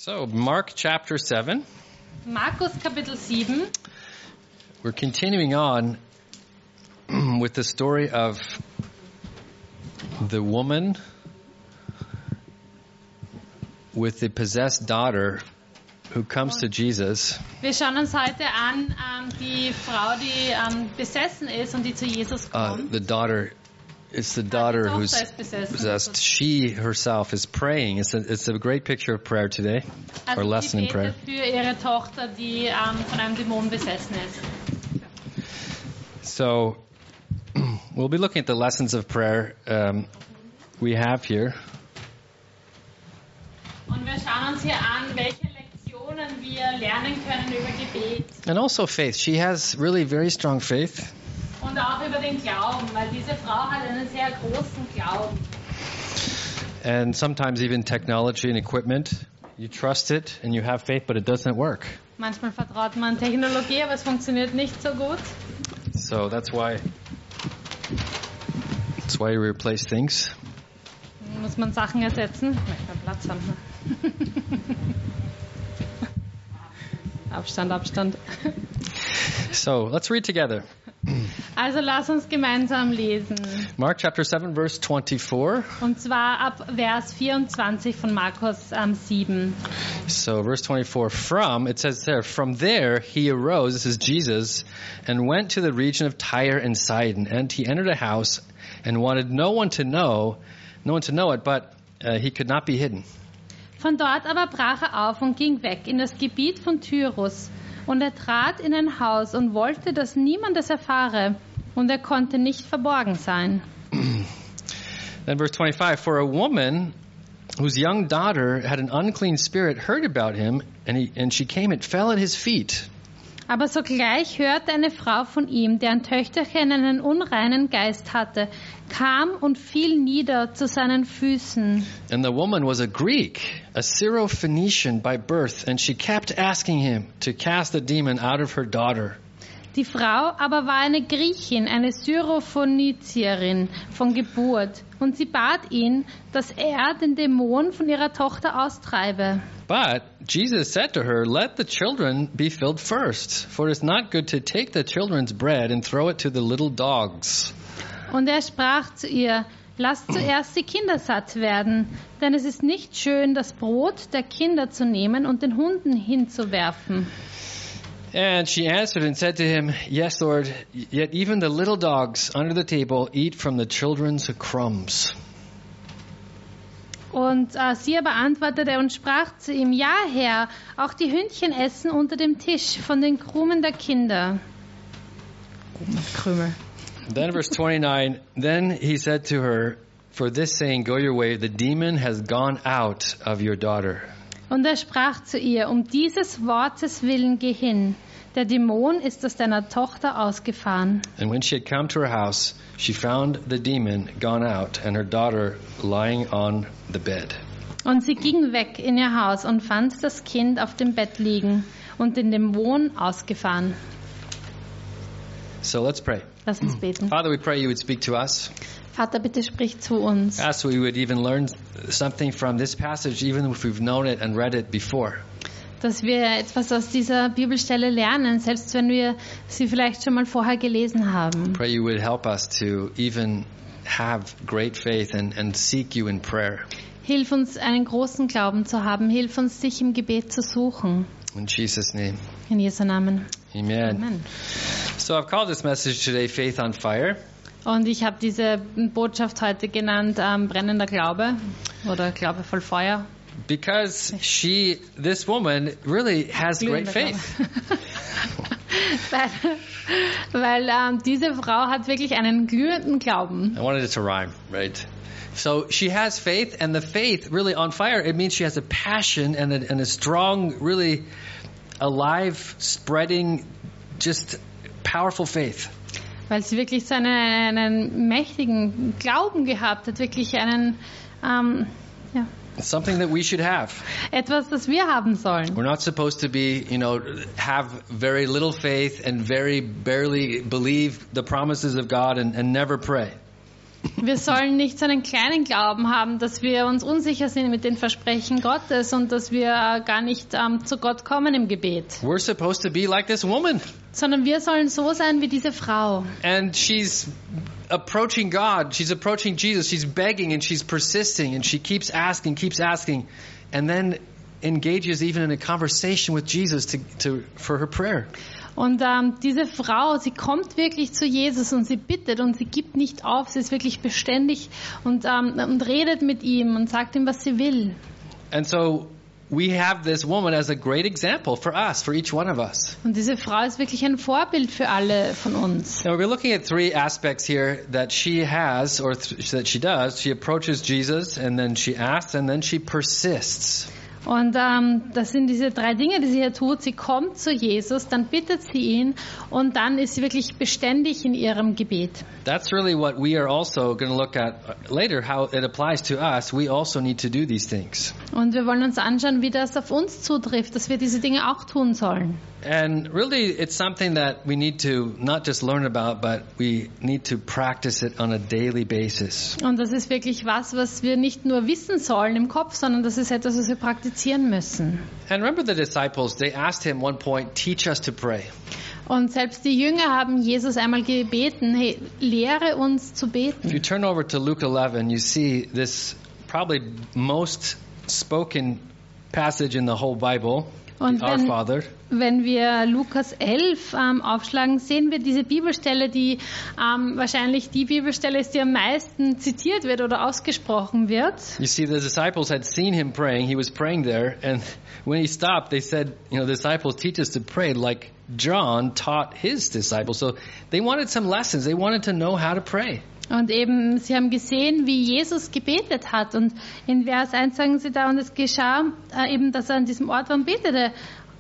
So, Mark chapter 7. Markus Kapitel 7. We're continuing on with the story of the woman with the possessed daughter who comes to Jesus. Wir schauen uns heute an die Frau, die besessen ist und die zu Jesus kommt. It's the daughter who's possessed. She herself is praying. It's a great picture of prayer today, our lesson in prayer. Für ihre Tochter, die von einem Dämon besessen ist. So, we'll be looking at the lessons of prayer we have here. Und wir schauen uns hier an, welche Lektionen wir lernen können über Gebet. And also faith. She has really very strong faith. Und auch über den Glauben, weil diese Frau hat einen sehr großen Glauben. And sometimes even technology and equipment, you trust it and you have faith, but it doesn't work. Manchmal vertraut man Technologie, aber es funktioniert nicht so gut. So that's why you replace things. Muss man Sachen ersetzen? Ich möchte einen Platz haben. Abstand. So let's read together. Also lass uns gemeinsam lesen. Mark chapter 7 verse 24. Und zwar ab Vers 24 von Markus 7. So verse 24, it says there, from there he arose, this is Jesus, and went to the region of Tyre and Sidon, and he entered a house and wanted no one to know it, but he could not be hidden. Von dort aber brach er auf und ging weg in das Gebiet von Tyrus. Und er trat in ein Haus und wollte, dass niemand es erfahre. Und er konnte nicht verborgen sein. Then verse 25, for a woman whose young daughter had an unclean spirit heard about him, and she came and fell at his feet. Aber sogleich hörte eine Frau von ihm, deren Töchterchen einen unreinen Geist hatte, kam und fiel nieder zu seinen Füßen. And the woman was a Greek, a Syrophoenician by birth, and she kept asking him to cast the demon out of her daughter. Die Frau aber war eine Griechin, eine Syrophönizierin von Geburt, und sie bat ihn, dass er den Dämon von ihrer Tochter austreibe. But Jesus said to her, let the children be filled first, for it is not good to take the children's bread and throw it to the little dogs. Und er sprach zu ihr, lasst zuerst die Kinder satt werden, denn es ist nicht schön, das Brot der Kinder zu nehmen und den Hunden hinzuwerfen. And she answered and said to him, yes, Lord, yet even the little dogs under the table eat from the children's crumbs. Und sie aber antwortete und sprach zu ihm, ja, Herr, auch die Hündchen essen unter dem Tisch von den Krumen der Kinder. Krümel. Then verse 29, then he said to her, for this saying, go your way, the demon has gone out of your daughter. Und er sprach zu ihr, dieses Wortes willen geh hin. Der Dämon ist aus deiner Tochter ausgefahren. And when she had come to her house, she found the demon gone out and her daughter lying on the bed. Und sie ging weg in ihr Haus und fand das Kind auf dem Bett liegen und den Dämon ausgefahren. So let's pray. Lass uns beten. Father, we pray you would speak to us. Vater, bitte sprich zu uns. Ask we would even learn something from this passage, even if we've known it and read it before. Dass wir etwas aus dieser Bibelstelle lernen, selbst wenn wir sie vielleicht schon mal vorher gelesen haben. Pray you would help us to even have great faith and seek you in prayer. Hilf uns, einen großen Glauben zu haben. Hilf uns, dich im Gebet zu suchen. In Jesus' name. In Jesu Namen. Amen. Amen. So I've called this message today, Faith on Fire. Und ich habe diese Botschaft heute genannt, brennender Glaube oder Glaube voll Feuer. Because this woman really has great faith. weil diese Frau hat wirklich einen glühenden Glauben. I wanted it to rhyme, right? So she has faith, and the faith really on fire, it means she has a passion and a strong, really alive, spreading, just powerful faith. Weil sie wirklich so einen mächtigen Glauben gehabt hat, wirklich einen, It's something that we should have. Etwas, das wir haben sollen. We're not supposed to be, have very little faith and very barely believe the promises of God and never pray. Wir sollen nicht so einen kleinen Glauben haben, dass wir uns unsicher sind mit den Versprechen Gottes und dass wir gar nicht zu Gott kommen im Gebet. We're supposed to be like this woman. Sondern wir sollen so sein wie diese Frau. And she's approaching God. She's approaching Jesus. She's begging and she's persisting and she keeps asking. And then engages even in a conversation with Jesus for her prayer. Und diese Frau, sie kommt wirklich zu Jesus und sie bittet und sie gibt nicht auf. Sie ist wirklich beständig und redet mit ihm und sagt ihm, was sie will. And so we have this woman as a great example for us, for each one of us. Und diese Frau ist wirklich ein Vorbild für alle von uns. Now we're looking at three aspects here that she has, or that she does. She approaches Jesus, and then she asks, and then she persists. Und das sind diese drei Dinge, die sie hier tut. Sie kommt zu Jesus, dann bittet sie ihn und dann ist sie wirklich beständig in ihrem Gebet. That's really what we are also going to look at later, how it applies to us. We also need to do these things. Und wir wollen uns anschauen, wie das auf uns zutrifft, dass wir diese Dinge auch tun sollen. And really, it's something that we need to not just learn about, but we need to practice it on a daily basis. Und das ist wirklich was wir nicht nur wissen sollen im Kopf, sondern das ist etwas, was wir praktizieren müssen. And remember the disciples, they asked him one point, teach us to pray. Und selbst die Jünger haben Jesus einmal gebeten, hey, lehre uns zu If you beten. turn over to Luke 11, you see this probably most spoken passage in the whole Bible, Und Our Father. wenn wir Lukas 11 aufschlagen, sehen wir diese Bibelstelle, die wahrscheinlich die Bibelstelle ist, die am meisten zitiert wird oder ausgesprochen wird. You see, the disciples had seen him praying. He was praying there. And when he stopped, they said, the disciples teach us to pray like John taught his disciples. So they wanted some lessons. They wanted to know how to pray. Und eben, sie haben gesehen, wie Jesus gebetet hat. Und in Vers 1 sagen sie da, und es geschah eben, dass er an diesem Ort war und betete.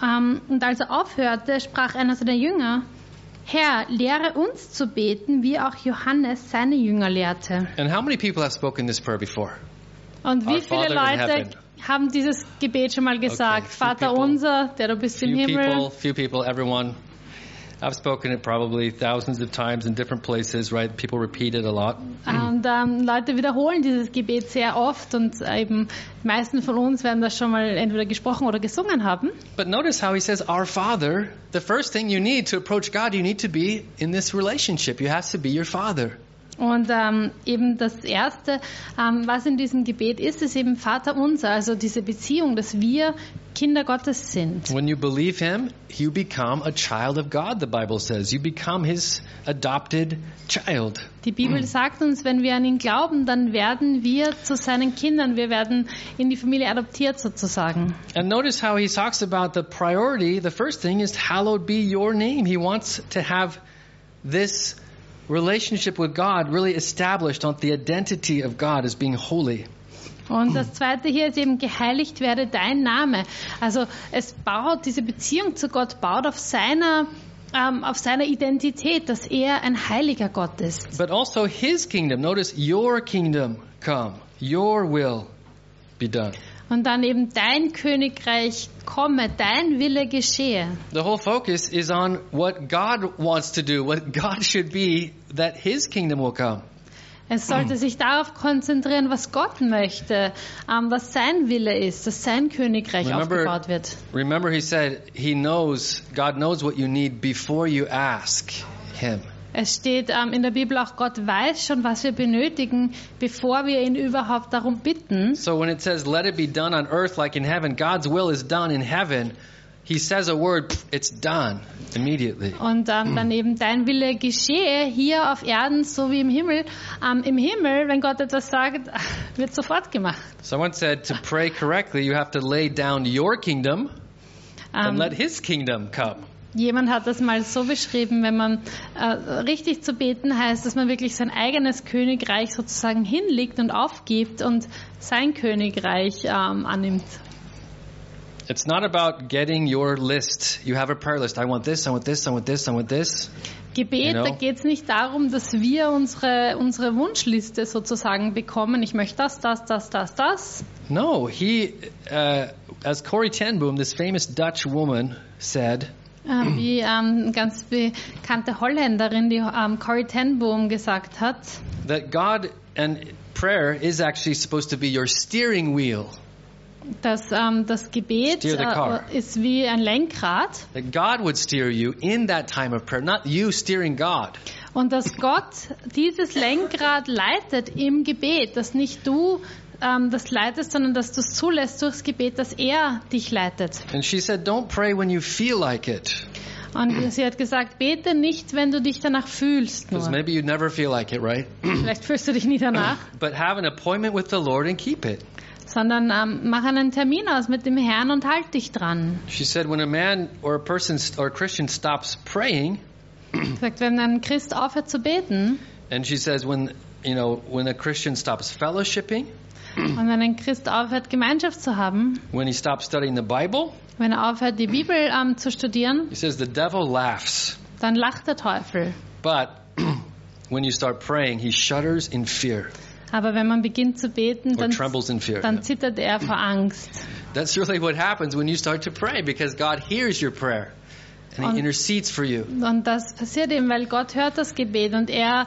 Und als er aufhörte, sprach einer seiner Jünger, Herr, lehre uns zu beten, wie auch Johannes seine Jünger lehrte. And how many people have spoken this prayer before? Und wie Our viele Father in Leute heaven. haben dieses Gebet schon mal gesagt? Okay, few Vater people. unser, der du bist im Himmel. Few people, everyone. I've spoken it probably thousands of times in different places, right? People repeat it a lot. Und Leute wiederholen dieses Gebet sehr oft und eben die meisten von uns werden das schon mal entweder gesprochen oder gesungen haben. But notice how he says, Our Father. The first thing you need to approach God, you need to be in this relationship. You have to be your Father. Und eben das Erste, was in diesem Gebet ist eben Vater unser, also diese Beziehung, dass wir Kinder Gottes sind. When you believe him, you become a child of God, the Bible says. You become his adopted child. Die Bibel sagt uns, wenn wir an ihn glauben, dann werden wir zu seinen Kindern, wir werden in die Familie adoptiert sozusagen. And notice how he talks about the priority. The first thing is, hallowed be your name. He wants to have this relationship with God really established on the identity of God as being holy. Und das Zweite hier ist eben, geheiligt werde dein Name. Also es baut, diese Beziehung zu Gott baut auf seiner Identität, dass er ein heiliger Gott ist. But also his kingdom. Notice, your kingdom come. Your will be done. Und dann eben dein Königreich komme, dein Wille geschehe. The whole focus is on what God wants to do, what God should be, that his kingdom will come. Es sollte sich darauf konzentrieren, was Gott möchte, was sein Wille ist, dass sein Königreich aufgebaut wird. Remember he said, God knows what you need before you ask him. Es steht in der Bibel auch, Gott weiß schon, was wir benötigen, bevor wir ihn überhaupt darum bitten. So when it says, let it be done on earth like in heaven, God's will is done in heaven. He says a word, it's done immediately. Und dann eben dein Wille geschehe hier auf Erden so wie im Himmel. Im Himmel, wenn Gott etwas sagt, wird sofort gemacht. Someone said to pray correctly, you have to lay down your kingdom and let his kingdom come. Jemand hat das mal so beschrieben, wenn man richtig zu beten heißt, dass man wirklich sein eigenes Königreich sozusagen hinlegt und aufgibt und sein Königreich annimmt. It's not about getting your list. You have a prayer list. I want this, I want this, I want this, I want this. Gebet, da geht es nicht darum, dass wir unsere Wunschliste sozusagen bekommen. Ich möchte das. No, as Corrie ten Boom, this famous Dutch woman, said, Wie ganz bekannte Holländerin, die Corrie ten Boom gesagt hat, that God and prayer is actually supposed to be your steering wheel. dass das Gebet Steer the car. ist wie ein Lenkrad That God would steer you in that time of prayer, not you steering God. und dass Gott dieses Lenkrad leitet im Gebet, dass nicht du das leitest, sondern dass du es zulässt durchs Gebet, dass er dich leitet. And she said, don't pray when you feel like it. Und sie hat gesagt, bete nicht, wenn du dich danach fühlst. Because Nur. maybe you never feel like it, right? Vielleicht fühlst du dich nie danach, But have an appointment with the Lord and keep it. sondern mach einen Termin aus mit dem Herrn und halt dich dran. She said, when a man or a person or a Christian stops praying, Sie sagt, wenn ein Christ aufhört zu beten and she says, when a Christian stops fellowshipping, und wenn ein Christ aufhört, Gemeinschaft zu haben, when he stops studying the Bible, wenn er aufhört, die Bibel zu studieren, he says the devil laughs. dann lacht der Teufel. But when you start praying, he shudders in fear Aber wenn man beginnt zu beten, or trembles in fear. dann zittert er vor Angst. That's really what happens when you start to pray, because God hears your prayer and he Und- intercedes for you. Und das passiert eben, weil Gott hört das Gebet und er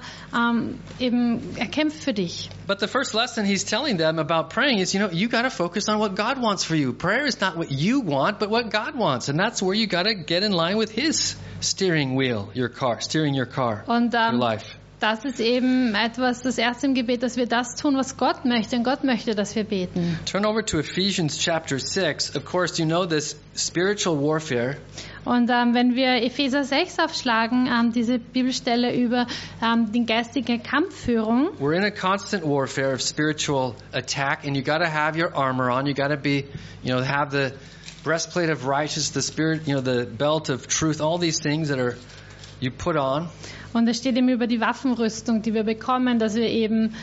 kämpft für dich. But the first lesson he's telling them about praying is, you got to focus on what God wants for you. Prayer is not what you want, but what God wants. And that's where you got to get in line with his steering wheel, steering your car, Und your life. das ist eben das erste im Gebet, dass wir das tun, was Gott möchte. Und Gott möchte, dass wir beten. Turn over to Ephesians chapter 6. Of course, you know this spiritual warfare. Und wenn wir Epheser 6 aufschlagen, diese Bibelstelle über die geistige Kampfführung, We're in a constant warfare of spiritual attack, and you got to have your armor on. You got to be, have the breastplate of righteousness, the spirit, the belt of truth, all these things that you put on. und es steht eben über die Waffenrüstung, die wir bekommen, dass wir eben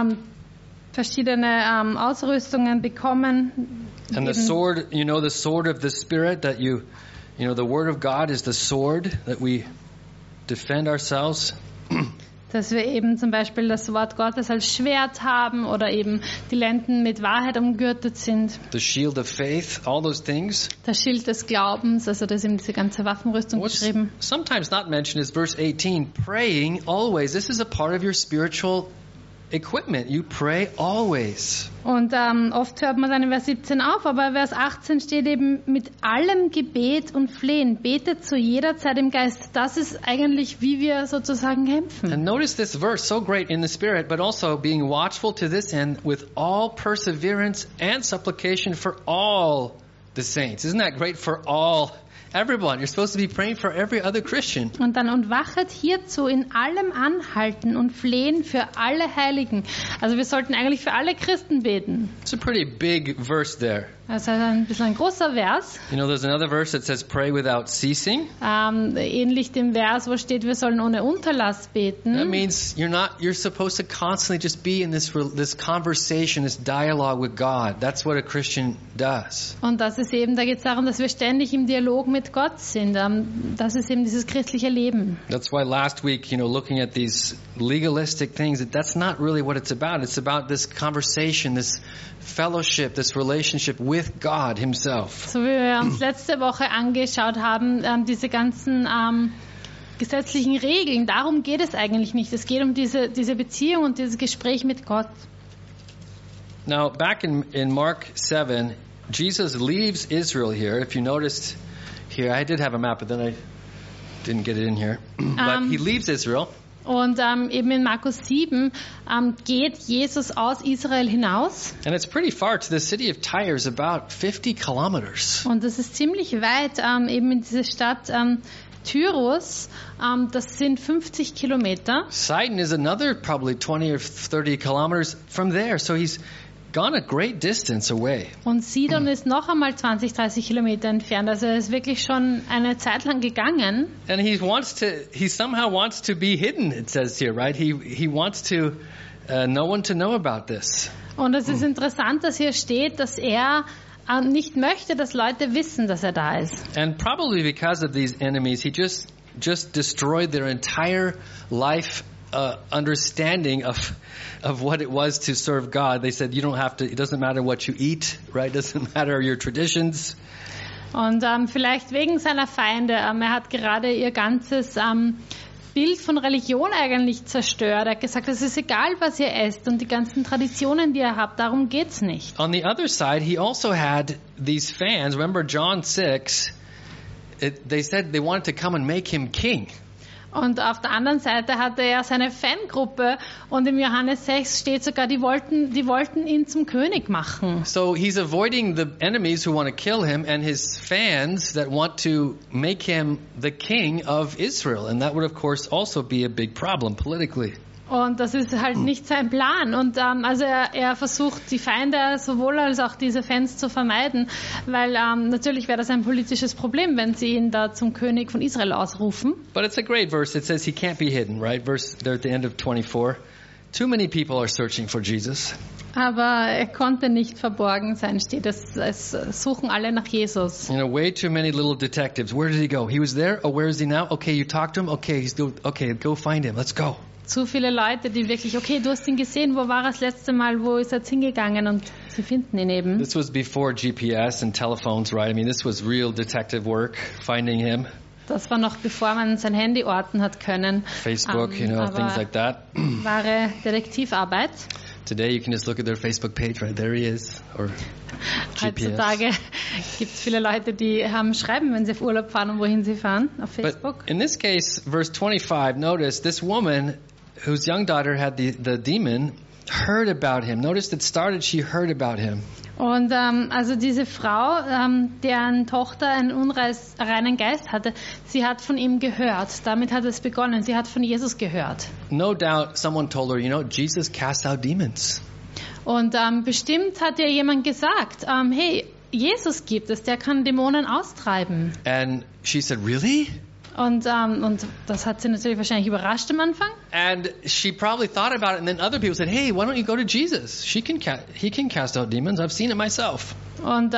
verschiedene Ausrüstungen bekommen. And the Eben- sword, the sword of the Spirit that the Word of God is the sword that we defend ourselves. Dass wir eben zum Beispiel das Wort Gottes als Schwert haben oder eben die Lenden mit Wahrheit umgürtet sind. The shield of faith, all those things. Das Schild des Glaubens, also das ist eben diese ganze Waffenrüstung What's beschrieben. sometimes not mentioned is verse 18, praying always. This is a part of your spiritual equipment. You pray always. Und oft hört man dann in Vers 17 auf, aber Vers 18 steht eben mit allem Gebet und Flehen. Betet zu jeder Zeit im Geist. Das ist eigentlich, wie wir sozusagen kämpfen. And notice this verse, so great in the Spirit, but also being watchful to this end with all perseverance and supplication for all the saints. Isn't that great? For all, everyone. You're supposed to be praying for every other Christian. Und dann und wachet hierzu in allem anhalten und flehen für alle Heiligen. Also wir sollten eigentlich für alle Christen beten. It's a pretty big verse there. Also ein bisschen ein großer Vers. There's another verse that says pray without ceasing. Ähnlich dem Vers, wo steht, wir sollen ohne Unterlass That beten. means you're supposed to constantly just be in this conversation, this dialogue with God. That's what a Christian does. Und das ist eben, da geht es darum, dass wir ständig im Dialog mit Gott sind. Das ist eben dieses christliche Leben. That's why last week, looking at these legalistic things, that's not really what it's about. It's about this conversation, this fellowship, this relationship with God Himself. So wie wir uns letzte Woche angeschaut haben, diese ganzen gesetzlichen Regeln, darum geht es eigentlich nicht. Es geht um diese Beziehung und dieses Gespräch mit Gott. Now, back in Mark 7, Jesus leaves Israel here. If you noticed here, I did have a map, but then I didn't get it in here. But he leaves Israel. Und eben in Markus 7 geht Jesus aus Israel hinaus. And it's pretty far to the city of Tyre, is about 50 kilometers. Und das ist ziemlich weit, eben in diese Stadt Tyrus. Das sind 50 Kilometer. Sidon is another probably 20 or 30 kilometers from there. So he's gone a great distance away. Und Sidon ist noch einmal 20, 30 Kilometer entfernt. Also er ist wirklich schon eine Zeit lang gegangen. And he somehow wants to be hidden, it says here, right? He wants to no one to know about this. Und es ist interessant, dass hier steht, dass er nicht möchte, dass Leute wissen, dass er da ist. And probably because of these enemies, he just destroyed their entire life understanding of what it was to serve God. They said you don't have to. It doesn't matter what you eat, right? It doesn't matter your traditions. Und vielleicht wegen seiner Feinde. Er hat gerade ihr ganzes Bild von Religion eigentlich zerstört. Er hat gesagt, es ist egal, was ihr esst und die ganzen Traditionen, die ihr habt, darum geht's nicht. On the other side, he also had these fans. Remember John 6, they said they wanted to come and make him king. Und auf der anderen Seite hatte er seine Fangruppe und im Johannes 6 steht sogar, die wollten ihn zum König machen. So he's avoiding the enemies who want to kill him and his fans that want to make him the king of Israel. And that would of course also be a big problem politically. Und das ist halt nicht sein Plan. Und also er versucht, die Feinde sowohl als auch diese Fans zu vermeiden, weil natürlich wäre das ein politisches Problem, wenn sie ihn da zum König von Israel ausrufen. But it's a great verse. It says he can't be hidden, right? Verse there at the end of 24. Too many people are searching for Jesus. Aber er konnte nicht verborgen sein, steht es. Es suchen alle nach Jesus. You know, way too many little detectives. Where did he go? He was there. Oh, where is he now? Okay, you talked to him. Okay, go find him. Let's go. Zu viele Leute, die wirklich, okay, du hast ihn gesehen, wo war er das letzte Mal, wo ist er jetzt hingegangen und sie finden ihn eben. This was before GPS and telephones, right? I mean, this was real detective work, finding him. Das war noch bevor man sein Handy orten hat können. Facebook, things like that. Wahre Detektivarbeit. Today you can just look at their Facebook page, right? There he is. Or GPS. Heutzutage gibt es viele Leute, die schreiben, wenn sie auf Urlaub fahren und wohin sie fahren, auf Facebook. But in this case, verse 25, notice this woman whose young daughter had the demon heard about him. Notice it started, she heard about him. Und also diese Frau, deren Tochter einen unreinen Geist hatte, sie hat von ihm gehört. Damit hat es begonnen. Sie hat von Jesus gehört. No doubt someone told her, Jesus casts out demons. Und bestimmt hat ihr jemand gesagt, hey, Jesus gibt es, der kann Dämonen austreiben. And she said, really? Und das hat sie natürlich wahrscheinlich überrascht am Anfang. And she probably thought about it, and then other people said, hey, why don't you go to Jesus? He can cast out demons. I've seen it myself. Und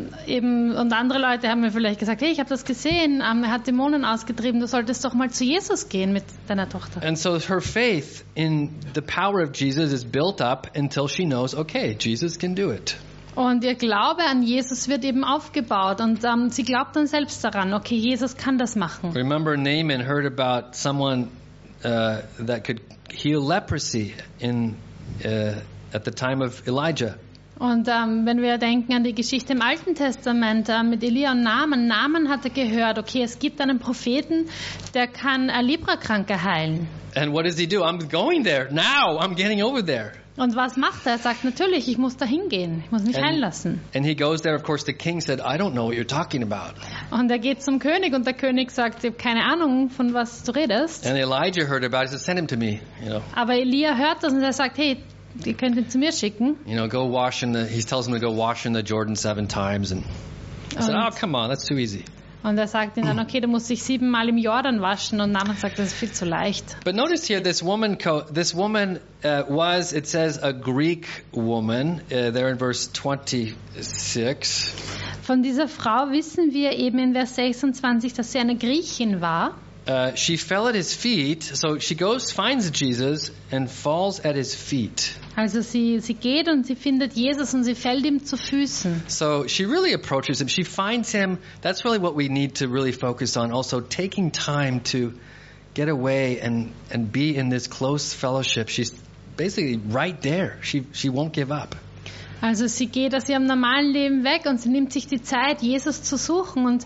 und andere Leute haben mir vielleicht gesagt, hey, ich habe das gesehen, er hat Dämonen ausgetrieben, du solltest doch mal zu Jesus gehen mit deiner Tochter. And so her faith in the power of Jesus is built up until she knows, okay, Jesus can do it. Und ihr Glaube an Jesus wird eben aufgebaut und sie glaubt dann selbst daran, okay, Jesus kann das machen. Remember Naaman heard about someone that could heal leprosy at the time of Elijah. Und wenn wir denken an die Geschichte im Alten Testament mit Elia und Naaman hatte gehört, okay, es gibt einen Propheten, der kann Leprakranke heilen. And what does he do? I'm going there now. I'm getting over there. Und was macht er? Er sagt, natürlich, ich muss da hingehen. Ich muss mich heilen lassen. And he goes there. Of course, the king said, I don't know what you're talking about. Und er geht zum König und der König sagt, ich habe keine Ahnung, von was du redest. And Elijah heard about it. He said, send him to me. Aber Elia hört das und er sagt, hey, ihr könnt ihn zu mir schicken. Go wash he tells him to go wash in the Jordan 7 times. And I said, oh, come on, that's too easy. Und er sagt ihm dann, okay, du musst dich 7 Mal im Jordan waschen. Und Naaman sagt, das ist viel zu leicht. But notice here, this woman was, it says, a Greek woman, there in verse 26. Von dieser Frau wissen wir eben in Vers 26, dass sie eine Griechin war. She fell at his feet, so she goes, finds Jesus and falls at his feet. Also sie geht und sie findet Jesus und sie fällt ihm zu Füßen. So she really approaches him. She finds him. That's really what we need to really focus on. Also taking time to get away and be in this close fellowship. She's basically right there. She won't give up. Also sie geht aus ihrem normalen Leben weg und sie nimmt sich die Zeit, Jesus zu suchen und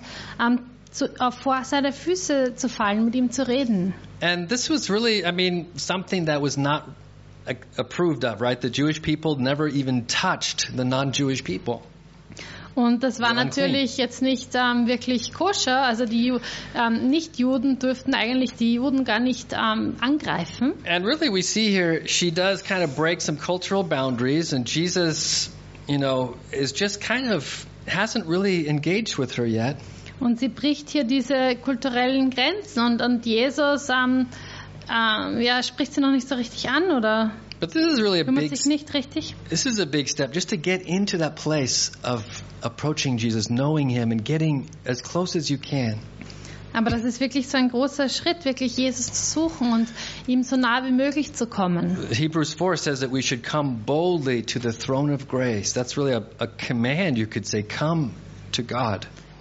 vor seine Füße zu fallen, mit ihm zu reden. And this was really, something that was not approved of, right? The Jewish people never even touched the non-Jewish people. Und das war natürlich jetzt nicht wirklich koscher. Also die Nicht-Juden dürften eigentlich die Juden gar nicht angreifen. And really we see here, she does kind of break some cultural boundaries, and Jesus, is just kind of hasn't really engaged with her yet. Und sie bricht hier diese kulturellen Grenzen und Jesus spricht sie noch nicht so richtig an oder But this is really kümmert sich nicht richtig. This is a big step just to get into that place of approaching Jesus, knowing him and getting as close as you can. Aber das ist wirklich so ein großer Schritt, wirklich Jesus zu suchen und ihm so nah wie möglich zu kommen. Hebrews 4 says that we should come boldly to the throne of grace. That's really a command, you could say, come to God.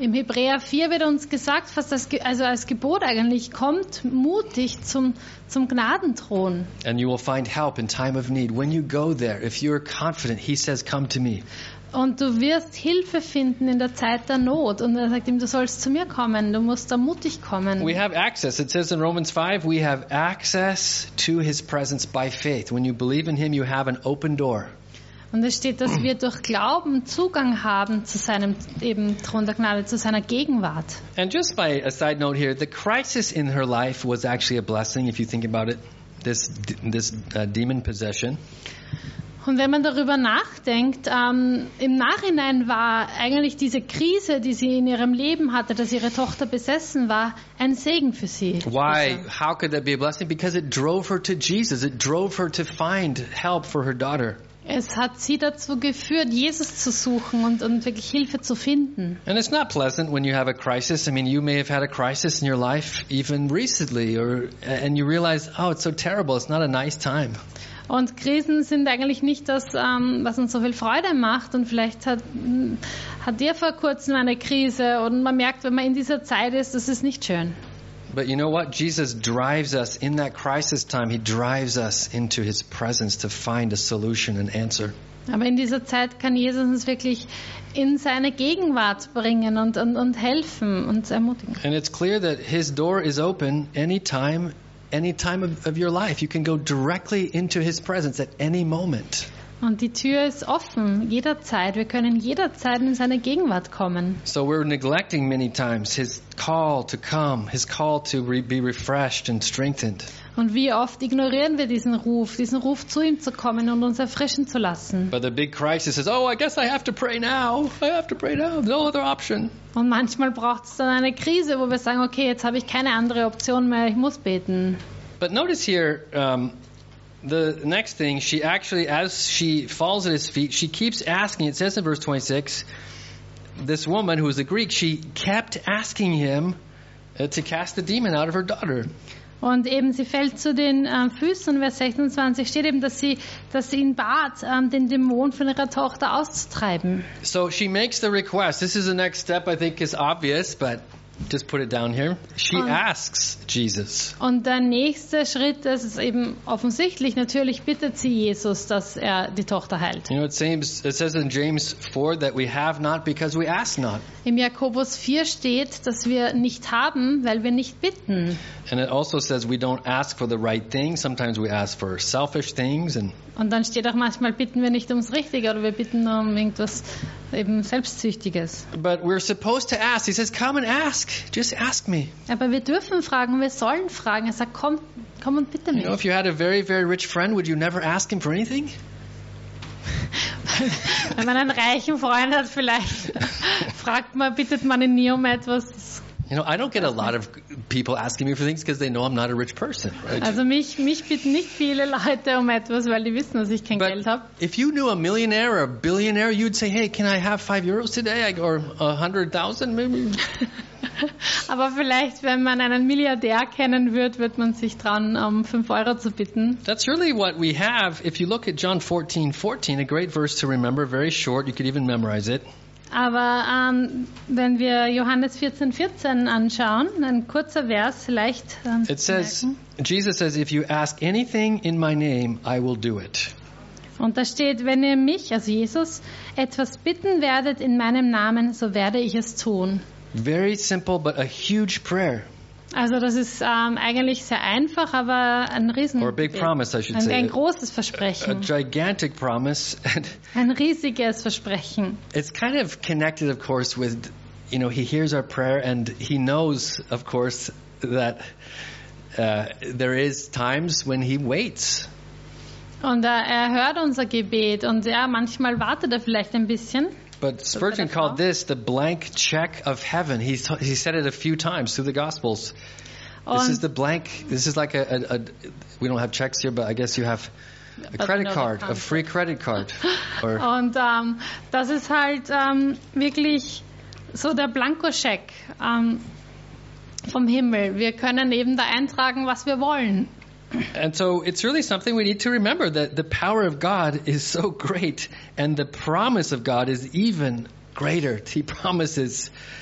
Im Hebräer 4 wird uns gesagt, fast als Gebot eigentlich, kommt mutig zum Gnadenthron. And you will find help in time of need. When you go there, if you're confident, he says, come to me. Und du wirst Hilfe finden in der Zeit der Not. Und er sagt ihm, du sollst zu mir kommen, du musst da mutig kommen. We have access. It says in Romans 5, we have access to his presence by faith. When you believe in him, you have an open door. Und es steht, dass wir durch Glauben Zugang haben zu seinem eben Thron der Gnade, zu seiner Gegenwart. And just by a side note here, the crisis in her life was actually a blessing, if you think about it, this demon possession. Und wenn man darüber nachdenkt, im Nachhinein war eigentlich diese Krise, die sie in ihrem Leben hatte, dass ihre Tochter besessen war, ein Segen für sie. Why? How could that be a blessing? Because it drove her to Jesus. It drove her to find help for her daughter. Es hat sie dazu geführt, Jesus zu suchen und wirklich Hilfe zu finden. And it's not pleasant when you have a crisis. I mean, you may have had a crisis in your life even recently, and you realize, oh, it's so terrible. It's not a nice time. Und Krisen sind eigentlich nicht das, was uns so viel Freude macht. Und vielleicht hat ihr vor kurzem eine Krise und man merkt, wenn man in dieser Zeit ist, das ist nicht schön. But you know what? Jesus drives us in that crisis time. He drives us into his presence to find a solution and answer. Aber in dieser Zeit kann Jesus uns wirklich in seine Gegenwart bringen und helfen und ermutigen. And it's clear that his door is open any time of your life. You can go directly into his presence at any moment. Und die Tür ist offen, jederzeit. Wir können jederzeit in seine Gegenwart kommen. So we're neglecting many times his call to come, his call to be refreshed and strengthened. Und wie oft ignorieren wir diesen Ruf zu ihm zu kommen und uns erfrischen zu lassen. But the big crisis is, oh, I guess I have to pray now. I have to pray now. No other option. Und manchmal braucht es dann eine Krise, wo wir sagen, okay, jetzt habe ich keine andere Option mehr, ich muss beten. But notice here, the next thing, she actually, as she falls at his feet, she keeps asking. It says in verse 26, this woman who was a Greek, she kept asking him to cast the demon out of her daughter. Und eben sie fällt zu den Füßen, Vers 26 steht eben, dass sie ihn bat, den Dämon von ihrer Tochter auszutreiben. So she makes the request. This is the next step, I think is obvious, but just put it down here. She asks Jesus. Und der nächste Schritt, das ist eben offensichtlich, natürlich bittet sie Jesus, dass er die Tochter heilt. You know, it says in James 4 that we have not because we ask not. Im Jakobus 4 steht, dass wir nicht haben, weil wir nicht bitten. And it also says we don't ask for the right thing. Sometimes we ask for selfish things. Und dann steht auch manchmal, bitten wir nicht ums Richtige oder wir bitten nur um irgendwas eben Selbstsüchtiges. But we're supposed to ask. He says, come and ask. Just ask me. Aber wir dürfen fragen, wir sollen fragen. Er sagt, komm und bitte mich. You know, if you had a very, very rich friend, would you never ask him for anything? Wenn man einen reichen Freund hat, vielleicht bittet man ihn nie um etwas. You know, I don't get a lot of people asking me for things because they know I'm not a rich person, right? Also mich bitten nicht viele Leute um etwas, weil die wissen, dass ich kein Geld habe. If you knew a millionaire or a billionaire, you'd say, hey, can I have 5 euros today? Or 100,000 maybe? Aber vielleicht, wenn man einen Milliardär kennen wird man sich trauen, um 5 Euro zu bitten. That's really what we have. If you look at John 14:14, a great verse to remember, very short, you could even memorize it. Aber wenn wir Johannes 14:14 anschauen, ein kurzer Vers, leicht It says, Jesus says, if you ask anything in my name, I will do it. Und da steht, wenn ihr mich, also Jesus, etwas bitten werdet in meinem Namen, so werde ich es tun. Very simple, but a huge prayer. Also das ist eigentlich sehr einfach, aber ein Or a big promise, I should say. Ein großes Versprechen. A gigantic promise. Ein riesiges Versprechen. It's kind of connected, of course, with, you know, he hears our prayer and he knows, of course, that there is times when he waits. Und er hört unser Gebet und ja, manchmal wartet er vielleicht ein bisschen. But Spurgeon called this the blank check of heaven. He said it a few times through the Gospels. This is the blank. This is like a we don't have checks here, but I guess you have a credit card, a free credit card. Und das ist halt wirklich so der Blankoscheck vom Himmel. Wir können eben da eintragen, was wir wollen. And so it's really something we need to remember, that the power of God is so great and the promise of God is even greater. He promises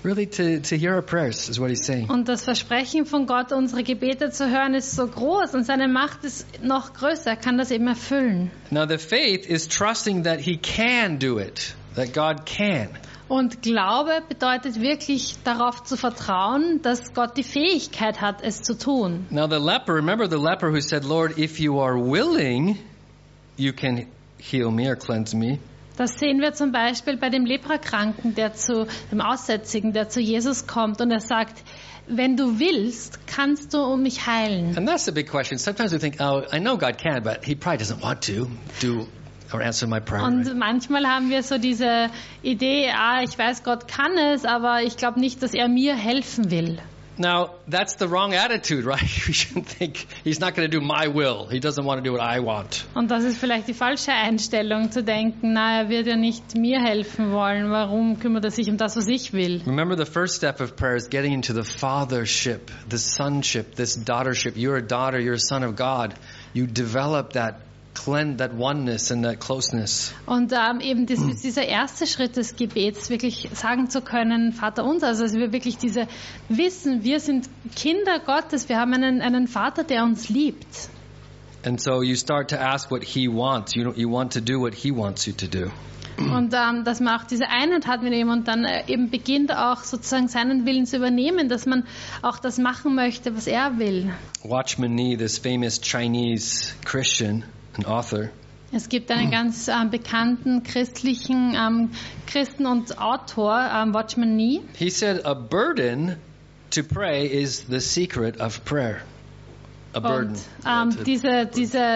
really to hear our prayers, is what he's saying. Und das Versprechen von Gott, unsere Gebete zu hören, ist so groß und seine Macht ist noch größer. Er kann das eben erfüllen. Now the faith is trusting that he can do it, that God can. Und Glaube bedeutet wirklich darauf zu vertrauen, dass Gott die Fähigkeit hat, es zu tun. Now the leper, remember the leper who said, Lord, if you are willing, you can heal me or cleanse me. Das sehen wir zum Beispiel bei dem Leprakranken, dem Aussätzigen, der zu Jesus kommt und er sagt, wenn du willst, kannst du mich heilen. And that's a big question. Sometimes we think, oh, I know God can, but he probably doesn't want to do or answer my prayer. Und Right? manchmal haben wir so diese Idee, ich weiß, Gott kann es, aber ich glaube nicht, dass er mir helfen will. Now, that's the wrong attitude, right? We shouldn't think he's not going to do my will. He doesn't want to do what I want. Und das ist vielleicht die falsche Einstellung, zu denken, er wird ja nicht mir helfen wollen. Warum kümmert er sich um das, was ich will? Remember, the first step of prayer is getting into the fathership, the sonship, this daughtership. You're a daughter, you're a son of God. You develop that oneness and that closeness. Und eben dieser erste Schritt des Gebets, wirklich sagen zu können, Vater unser, also dass wir wirklich wissen, wir sind Kinder Gottes, wir haben einen Vater, der uns liebt. And so you start to ask what he wants. You want to do what he wants you to do. Und dass man auch diese Einheit hat mit ihm und dann eben beginnt auch sozusagen seinen Willen zu übernehmen, dass man auch das machen möchte, was er will. Watchman Nee, this famous Chinese Christian, an author, Es gibt einen ganz bekannten christlichen Christen und Autor, Watchman Nee. he said a burden to pray is the secret of prayer. A burden. Und diese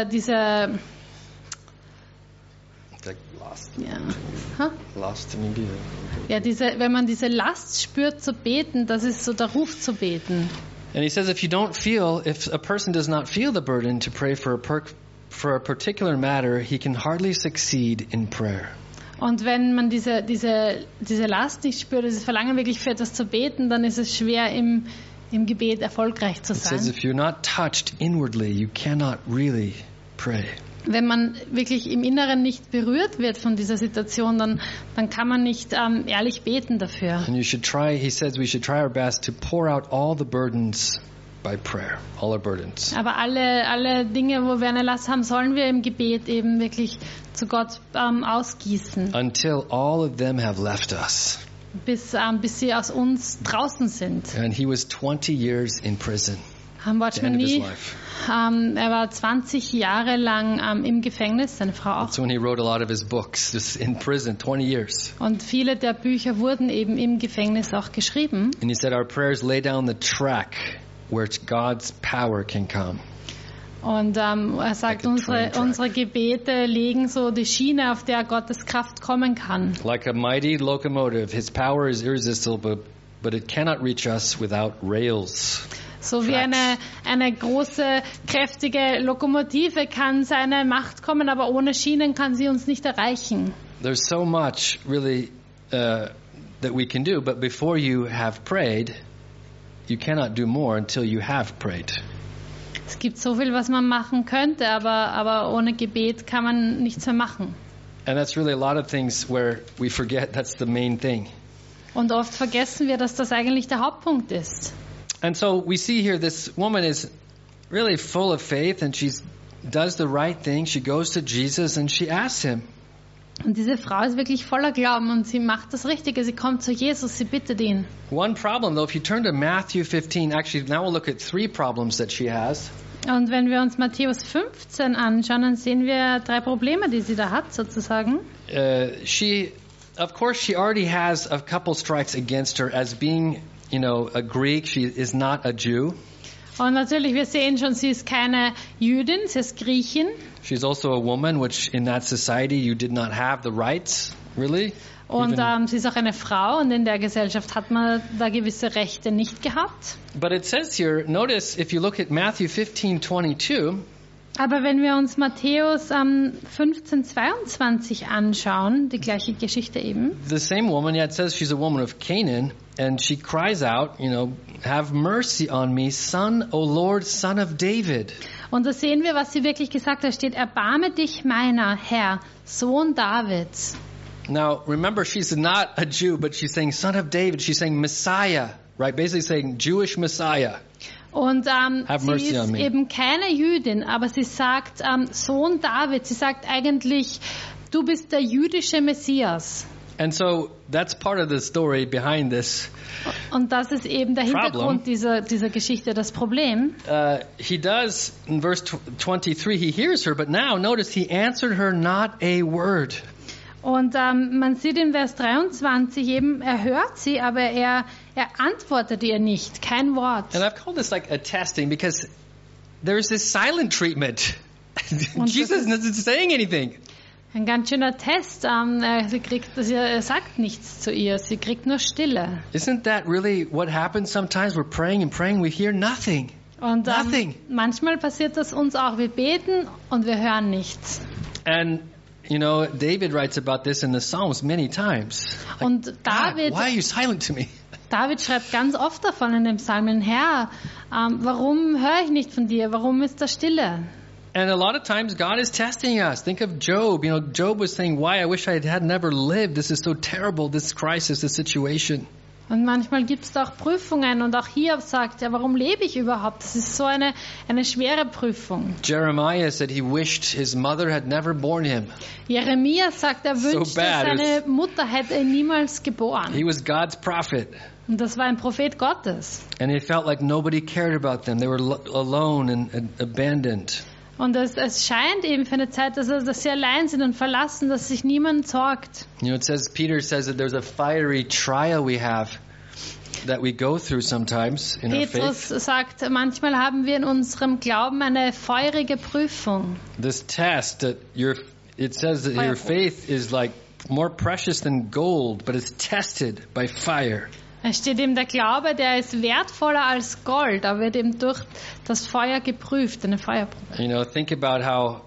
Like lost. ja, Lost maybe. wenn man diese Last spürt zu beten, das ist so der Ruf zu beten. And he says if a person does not feel the burden to pray for a particular matter, he can hardly succeed in prayer. Und wenn man diese Last nicht spürt, dieses Verlangen wirklich für etwas zu beten, dann ist es schwer im Gebet erfolgreich zu It says sein. if you're not touched inwardly, you cannot really pray. Wenn man wirklich im Inneren nicht berührt wird von dieser Situation, dann kann man nicht ehrlich beten dafür. And he says we should try our best to pour out all the burdens by prayer, all our burdens. Aber alle Dinge, wo wir eine Last haben, sollen wir im Gebet eben wirklich zu Gott ausgießen, Until all of them have left us. bis sie aus uns draußen sind. And he was 20 years in prison, the Watchman end of his Nee, life. er war 20 Jahre lang im Gefängnis, seine Frau auch. That's when he wrote a lot of his books, just in prison, 20 years. Und viele der Bücher wurden eben im Gefängnis auch geschrieben. And he said our prayers lay down the track where God's power can come. Und er sagt, Like a train track. unsere Gebete legen so die Schiene, auf der Gottes Kraft kommen kann. Like a mighty locomotive, his power is irresistible, but it cannot reach us without rails. So wie eine große, kräftige Lokomotive kann seine Macht kommen, aber ohne Schienen kann sie uns nicht erreichen. There's so much really that we can do, but before you have prayed, you cannot do more until you have prayed. Es gibt so viel, was man machen könnte, aber ohne Gebet kann man nichts mehr machen. And that's really a lot of things where we forget that's the main thing. Und oft vergessen wir, dass das eigentlich der Hauptpunkt ist. And so we see here this woman is really full of faith and she does the right thing. She goes to Jesus and she asks him. Und diese Frau ist wirklich voller Glauben und sie macht das Richtige. Sie kommt zu Jesus, sie bittet ihn. One problem though, if you turn to Matthew 15, actually now we'll look at 3 problems that she has. Und wenn wir uns Matthäus 15 anschauen, dann sehen wir 3 Probleme, die sie da hat, sozusagen. Of course, she already has a couple strikes against her as being, a Greek. She is not a Jew. Und natürlich, wir sehen schon, sie ist keine Jüdin, sie ist Griechin. She's also a woman, which in that society you did not have the rights, really. Und sie ist auch eine Frau und in der Gesellschaft hat man da gewisse Rechte nicht gehabt. But it says here, notice if you look at Matthew 15:22. Aber wenn wir uns Matthäus 15:22 anschauen, die gleiche Geschichte eben. The same woman, it says she's a woman of Canaan, and she cries out, have mercy on me, son, O Lord, son of David. Und da sehen wir, was sie wirklich gesagt hat. Da steht, erbarme dich meiner, Herr, Sohn Davids. Now, remember, she's not a Jew, but she's saying son of David. She's saying Messiah, right? Basically saying Jewish Messiah. Und Have sie mercy ist on me. eben keine Jüdin, aber sie sagt Sohn David. Sie sagt eigentlich, du bist der jüdische Messias. And so that's part of the story behind this. Und das ist eben der Hintergrund dieser Geschichte, das Problem. He does, in verse 23, he hears her, but now notice he answered her not a word. Und man sieht in Vers 23 eben, er hört sie, aber er antwortet ihr nicht, kein Wort. And I've called this like a testing because there's this silent treatment. Jesus isn't saying anything. Ein ganz schöner Test. Er sagt nichts zu ihr, sie kriegt nur Stille. Isn't that really what happens sometimes? We're praying and praying, we hear nothing. Und Nothing. manchmal passiert das uns auch. Wir beten und wir hören nichts. And you know, David writes about this in the Psalms many times. Like, Und God, David why are you silent to me? David schreibt ganz oft davon in den Psalmen, Herr, warum höre ich nicht von dir? Warum ist da Stille? And a lot of times God is testing us. Think of Job. You know, Job was saying, why I wish I had never lived. This is so terrible, this crisis, this situation. Und manchmal gibt es auch Prüfungen und auch Hiob sagt, ja, warum lebe ich überhaupt? Das ist so eine schwere Prüfung. Jeremiah said he wished his mother had never born him. Jeremia sagt, er wünscht, bad. seine Mutter hätte ihn niemals geboren. He was God's prophet. Und das war ein Prophet Gottes. And it felt like nobody cared about them. They were alone and abandoned. Und es scheint eben für eine Zeit, dass sie allein sind und verlassen, dass sich niemand sorgt. You know, Peter says that there's a fiery trial we have that we go through sometimes in our Petrus faith. sagt, manchmal haben wir in unserem Glauben eine feurige Prüfung. This test that it says that your faith is like more precious than gold, but it's tested by fire. Es steht eben, der Glaube, der ist wertvoller als Gold, aber wird eben durch das Feuer geprüft, eine Feuerprobe. You know, think about how,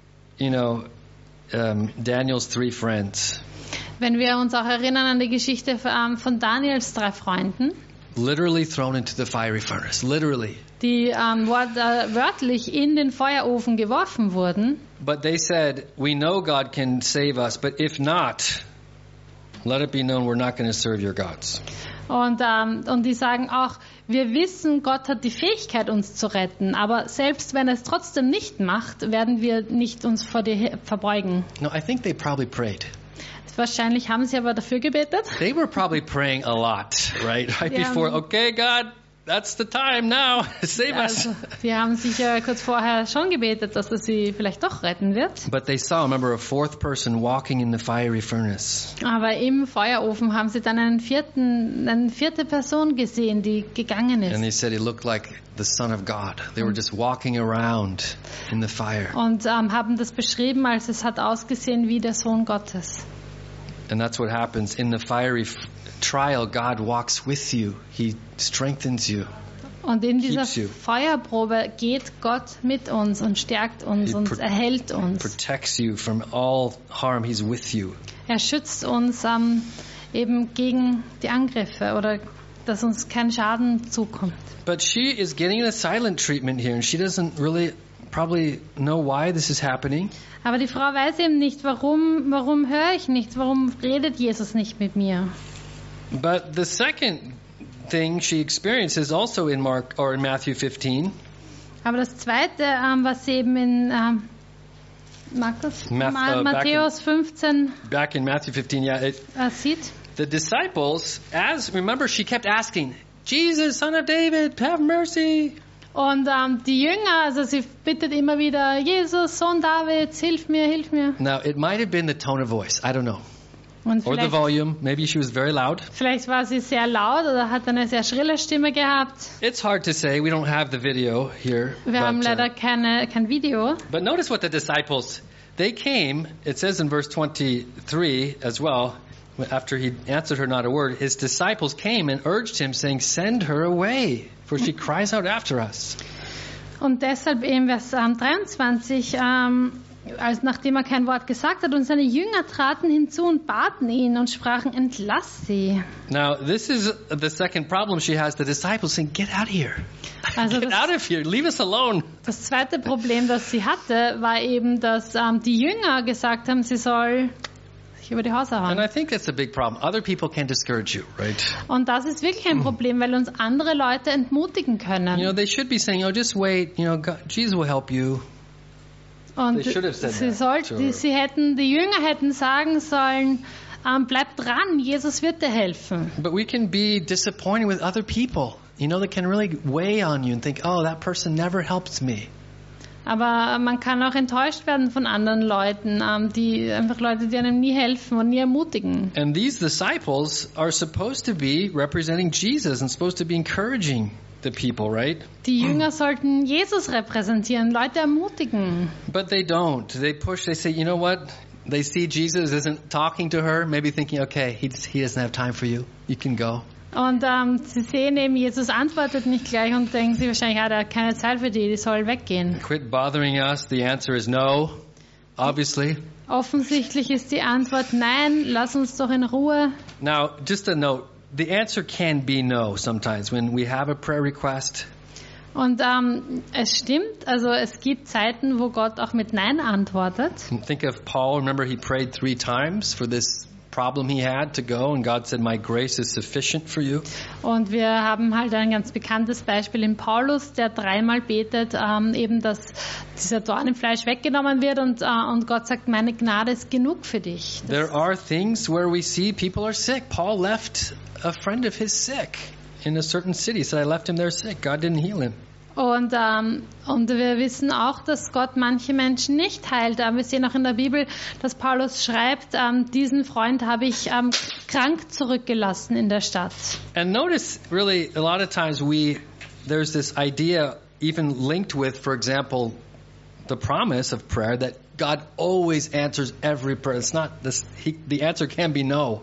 Daniel's 3 friends, Wenn wir uns auch erinnern an die Geschichte von Daniels 3 Freunden, literally thrown into the fiery furnace, literally. die wörtlich in den Feuerofen geworfen wurden. But they said, we know God can save us, but if not, let it be known we're not going to serve your gods. Und die sagen auch, wir wissen, Gott hat die Fähigkeit, uns zu retten, aber selbst wenn er es trotzdem nicht macht, werden wir nicht uns vor dir verbeugen. No, I think they probably prayed. Wahrscheinlich haben sie aber dafür gebetet. They were probably praying a lot, right? Right before, okay, God, that's the time now. Save us. Also, sie haben sicher kurz vorher schon gebetet, dass er sie vielleicht doch retten wird. But they saw, remember, a 4th person walking in the fiery furnace. Aber im Feuerofen haben sie dann eine vierte Person gesehen, die gegangen And they ist. said he looked like the Son of God. They were just walking around in the fire. Und haben das beschrieben, als es hat ausgesehen wie der Sohn Gottes. And that's what happens. In the fiery trial, God walks with you. He strengthens you. Und in dieser Keeps you. Feuerprobe geht Gott mit uns und stärkt uns He und erhält uns. Protects you from all harm. He's with you. Er schützt uns eben gegen die Angriffe oder dass uns kein Schaden zukommt. But she is getting a silent treatment here, and she doesn't really probably know why this is happening. Aber die Frau weiß eben nicht, warum höre ich nichts, warum redet Jesus nicht mit mir. But the second thing she experiences also in Matthew 15. Aber das Zweite, was sie eben in Matthäus 15 Back in Matthew 15, yeah. sieht. The disciples, remember, she kept asking, Jesus, son of David, have mercy. Und die Jünger, also sie bittet immer wieder, Jesus, Sohn Davids, hilf mir, hilf mir. Now, it might have been the tone of voice. I don't know. Und Or the volume. Maybe she was very loud. vielleicht war sie sehr laut oder hat eine sehr schrille Stimme gehabt. It's hard to say. We don't have the video here. Wir haben leider kein Video. But notice what the disciples, they came, it says in verse 23 as well, after he answered her not a word, his disciples came and urged him, saying, send her away, for she cries out after us. Und deshalb in Vers 23, nachdem er kein Wort gesagt hat, und seine Jünger traten hinzu und baten ihn und sprachen, entlass sie. Now, this is the second problem she has. The disciples saying, get out of here. Also Get out of here. Leave us alone. Das zweite Problem, das sie hatte, war eben, dass die Jünger gesagt haben, sie soll über die Häuser And hauen. I think that's a big problem. Other people can discourage you, right? Und das ist wirklich ein Problem, weil uns andere Leute entmutigen können. They should be saying, just wait, God, Jesus will help you. Und They should have said that to her. die Jünger hätten sagen sollen, bleib dran, Jesus wird dir helfen. But we can be disappointed with other people. They can really weigh on you and think, oh, that person never helps me. Aber man kann auch enttäuscht werden von anderen Leuten, die einem nie helfen und nie ermutigen. And these disciples are supposed to be representing Jesus and supposed to be encouraging the people, right? Die Jünger sollten Jesus repräsentieren, Leute ermutigen. But they don't. They push, they say, you know what? They see Jesus isn't talking to her, maybe thinking, okay, he doesn't have time for you. You can go. Und sie sehen eben, Jesus antwortet nicht gleich und denken sie wahrscheinlich, der hat keine Zeit für die soll weggehen. Quit bothering us. The answer is no, obviously. Offensichtlich ist die Antwort nein, lass uns doch in Ruhe. Now, just a note, the answer can be no sometimes when we have a prayer request. Und es stimmt, also es gibt Zeiten, wo Gott auch mit Nein antwortet. Think of Paul. Remember, he prayed 3 times for this problem he had to go, and God said, my grace is sufficient for you. Und wir haben halt ein ganz bekanntes Beispiel in Paulus, der 3-mal betet, eben, dass dieser Dorn im Fleisch weggenommen wird und Gott sagt, meine Gnade ist genug für dich. There are things where we see people are sick. Paul left a friend of his sick in a certain city. He said, I left him there sick. God didn't heal him. Und wir wissen auch, dass Gott manche Menschen nicht heilt. Wir sehen auch in der Bibel, dass Paulus schreibt, diesen Freund habe ich krank zurückgelassen in der Stadt. And notice, really, a lot of times there's this idea even linked with, for example, the promise of prayer that God always answers every prayer. It's not this. The answer can be no.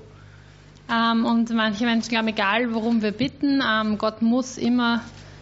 Und manche Menschen glauben, egal worum wir bitten, Gott muss immer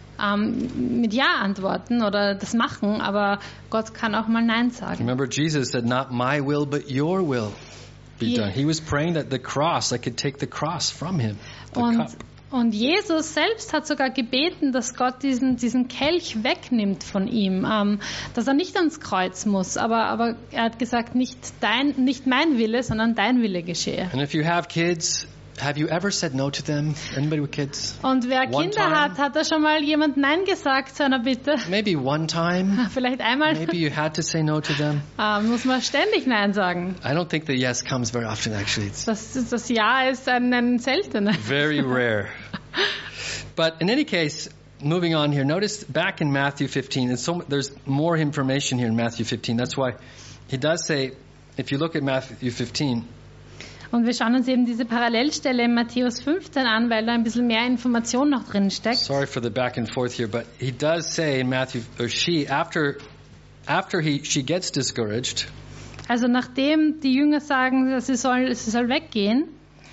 mit Ja antworten oder das machen, aber Gott kann auch mal Nein sagen. Remember, Jesus said, not my will, but your will be done. He was praying that the cross, I could take the cross from him, the cup. Und Jesus selbst hat sogar gebeten, dass Gott diesen Kelch wegnimmt von ihm, dass er nicht ans Kreuz muss, aber er hat gesagt, nicht mein Wille, sondern dein Wille geschehe. And if you have kids, have you ever said no to them? Anybody with kids? Und wer Kinder hat da schon mal jemand Nein gesagt zu einer Bitte? Maybe one time. Vielleicht einmal. Maybe you had to say no to them. Muss man ständig Nein sagen. I don't think the yes comes very often, actually. Das Ja ist ein seltener. Very rare. But in any case, moving on here, notice back in Matthew 15, and there's more information here in Matthew 15. That's why he does say, if you look at Matthew 15, und wir schauen uns eben diese Parallelstelle in Matthäus 15 an, weil da ein bisschen mehr Information noch drin steckt. Sorry for the back and forth here, but he does say in Matthew, or she, after she gets discouraged. Also nachdem die Jünger sagen, sie soll weggehen.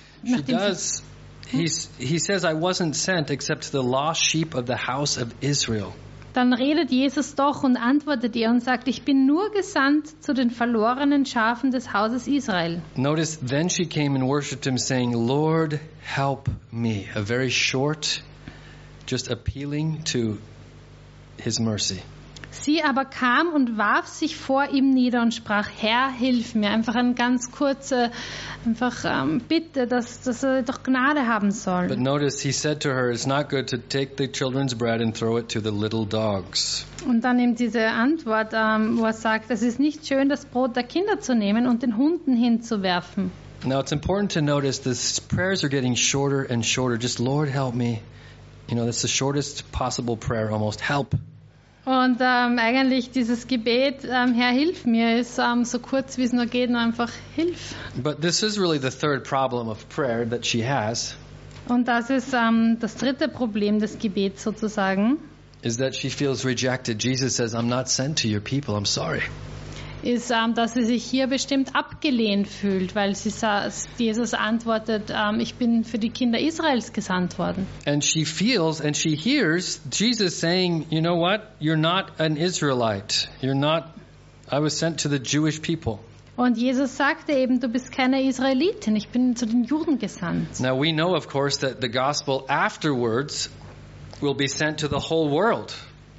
He says, I wasn't sent except to the lost sheep of the house of Israel. Dann redet Jesus doch und antwortet ihr und sagt, ich bin nur gesandt zu den verlorenen Schafen des Hauses Israel. Notice, then she came and worshipped him, saying, Lord, help me. A very short, just appealing to his mercy. Sie aber kam und warf sich vor ihm nieder und sprach, Herr, hilf mir. Einfach eine ganz kurze Bitte, dass er doch Gnade haben soll. But notice, he said to her, it's not good to take the children's bread and throw it to the little dogs. Und dann nimmt diese Antwort, wo er sagt, es ist nicht schön, das Brot der Kinder zu nehmen und den Hunden hinzuwerfen. Now, it's important to notice the prayers are getting shorter and shorter. Just, Lord, help me. That's the shortest possible prayer almost. Help. Und eigentlich dieses Gebet, Herr, hilf mir, ist so kurz wie es nur geht, nur einfach hilf. But this is really the third problem of prayer that she has. Und das ist das dritte Problem des Gebets sozusagen. Is that she feels rejected. Jesus says, I'm not sent to your people, I'm sorry. Ist, dass sie sich hier bestimmt abgelehnt fühlt, weil Jesus antwortet, ich bin für die Kinder Israels gesandt worden. And she feels and she hears Jesus saying, you know what? You're not an Israelite. I was sent to the Jewish people. Und Jesus sagte eben, du bist keine Israelitin, ich bin zu den Juden gesandt. Now we know, of course, that the gospel afterwards will be sent to the whole world.